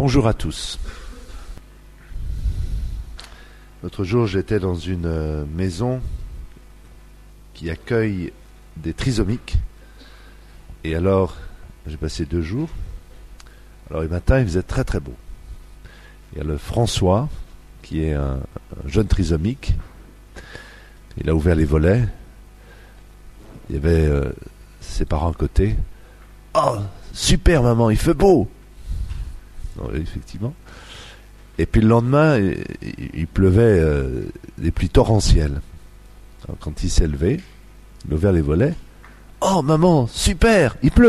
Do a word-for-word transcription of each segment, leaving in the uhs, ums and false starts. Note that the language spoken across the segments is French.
Bonjour à tous. L'autre jour, j'étais dans une euh, maison qui accueille des trisomiques. Et alors, j'ai passé deux jours. Alors, le matin, il faisait très très beau. Il y a le François, qui est un, un jeune trisomique. Il a ouvert les volets. Il y avait euh, ses parents à côté. « Oh, super maman, il fait beau !» Non, effectivement. Et puis le lendemain, il, il pleuvait euh, des pluies torrentielles. Alors, quand il s'est levé, il a ouvert les volets. « Oh maman, super, il pleut !»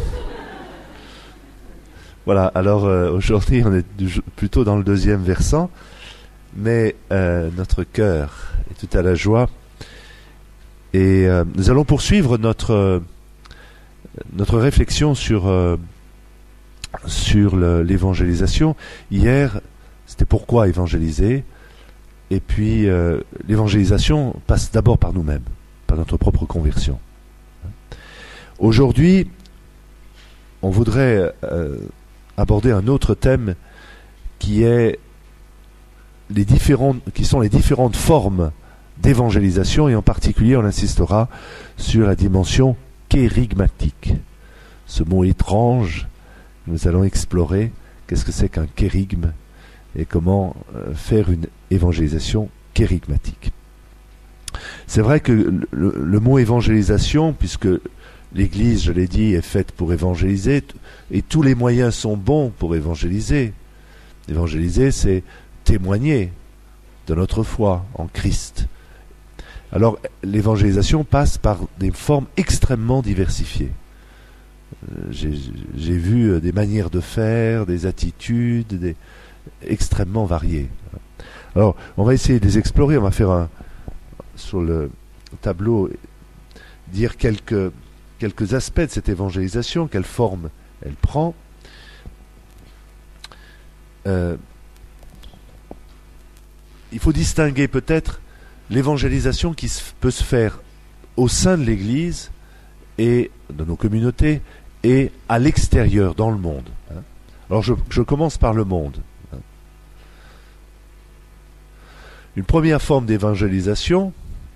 Voilà, alors euh, aujourd'hui on est du, plutôt dans le deuxième versant, mais euh, notre cœur est tout à la joie. Et euh, nous allons poursuivre notre, euh, notre réflexion sur, euh, sur le, l'évangélisation. Hier, c'était pourquoi évangéliser. Et puis, euh, l'évangélisation passe d'abord par nous-mêmes, par notre propre conversion. Aujourd'hui, on voudrait euh, aborder un autre thème qui est les différentes, qui sont les différentes formes d'évangélisation, et en particulier on insistera sur la dimension kérygmatique. Ce mot étrange, nous allons explorer qu'est-ce que c'est qu'un kérygme et comment euh, faire une évangélisation kérygmatique. C'est vrai que le, le, le mot évangélisation, puisque l'Église, je l'ai dit, est faite pour évangéliser, et tous les moyens sont bons pour évangéliser. Évangéliser, c'est témoigner de notre foi en Christ. Alors, l'évangélisation passe par des formes extrêmement diversifiées. Euh, j'ai, j'ai vu des manières de faire, des attitudes, des, extrêmement variées. Alors, on va essayer de les explorer. On va faire un, sur le tableau, dire quelques, quelques aspects de cette évangélisation, quelle forme elle prend. Euh, il faut distinguer peut-être l'évangélisation qui se, peut se faire au sein de l'Église et de nos communautés et à l'extérieur, dans le monde. Alors je, je commence par le monde. Une première forme d'évangélisation,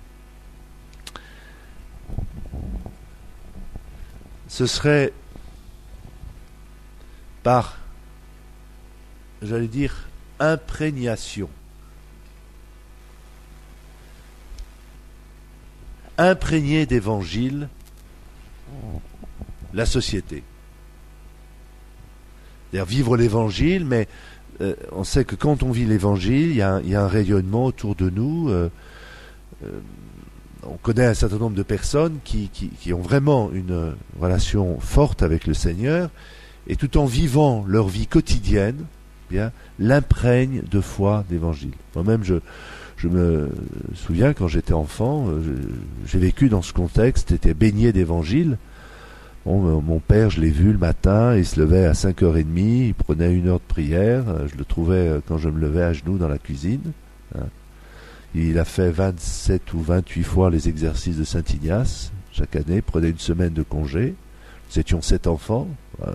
ce serait par, j'allais dire, imprégnation. Imprégner d'évangile la société. C'est-à-dire vivre l'évangile, mais euh, on sait que quand on vit l'évangile, il y a, y a un rayonnement autour de nous. Euh, euh, on connaît un certain nombre de personnes qui, qui, qui ont vraiment une relation forte avec le Seigneur, et tout en vivant leur vie quotidienne, eh bien, l'imprègnent de foi d'évangile. Moi-même, je Je me souviens, quand j'étais enfant, j'ai vécu dans ce contexte, j'étais baigné d'évangile. Bon, mon père, je l'ai vu le matin, il se levait à cinq heures trente, il prenait une heure de prière, je le trouvais quand je me levais à genoux dans la cuisine. Il a fait vingt-sept ou vingt-huit fois les exercices de Saint-Ignace, chaque année, prenait une semaine de congé. Nous étions sept enfants,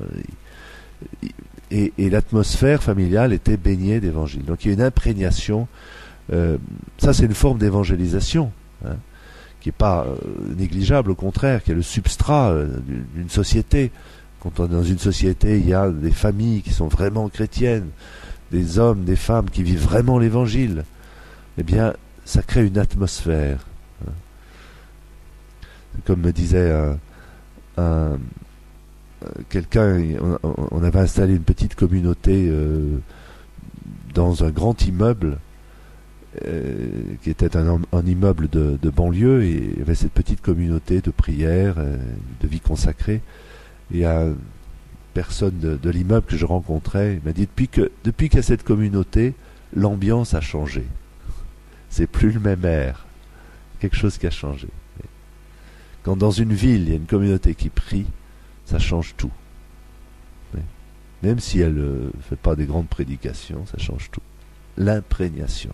et, et l'atmosphère familiale était baignée d'évangile. Donc il y a une imprégnation. Euh, ça, c'est une forme d'évangélisation, hein, qui n'est pas euh, négligeable, au contraire, qui est le substrat euh, d'une société. Quand on est dans une société, il y a des familles qui sont vraiment chrétiennes, des hommes, des femmes qui vivent vraiment l'évangile. Eh bien, ça crée une atmosphère. Hein. Comme me disait un, un, quelqu'un, on, on avait installé une petite communauté euh, dans un grand immeuble, Euh, qui était un, un immeuble de, de banlieue, et il y avait cette petite communauté de prière, euh, de vie consacrée. Et une personne de, de l'immeuble que je rencontrais m'a dit depuis que depuis qu'il y a cette communauté, l'ambiance a changé. C'est plus le même air, quelque chose qui a changé. Quand dans une ville il y a une communauté qui prie, ça change tout. Même si elle ne euh, fait pas des grandes prédications, ça change tout. L'imprégnation.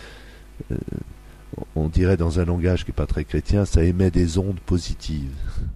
Euh, on dirait dans un langage qui n'est pas très chrétien, ça émet des ondes positives.